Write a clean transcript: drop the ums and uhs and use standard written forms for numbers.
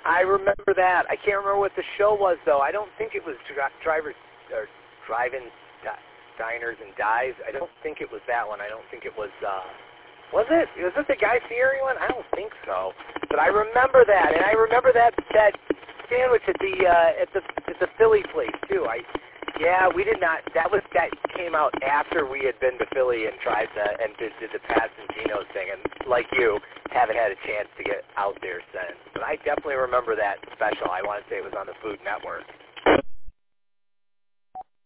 I remember that. I can't remember what the show was, though. I don't think it was Drivers or Drive-In Diners and Dives. I don't think it was that one. I don't think it was. Was it? Was it the Guy Fieri one? I don't think so. But I remember that, and I remember that sandwich at the Philly place too. We did not. That came out after we had been to Philly and tried and did the Pats and Geno's thing, and like you, haven't had a chance to get out there since. But I definitely remember that special. I want to say it was on the Food Network.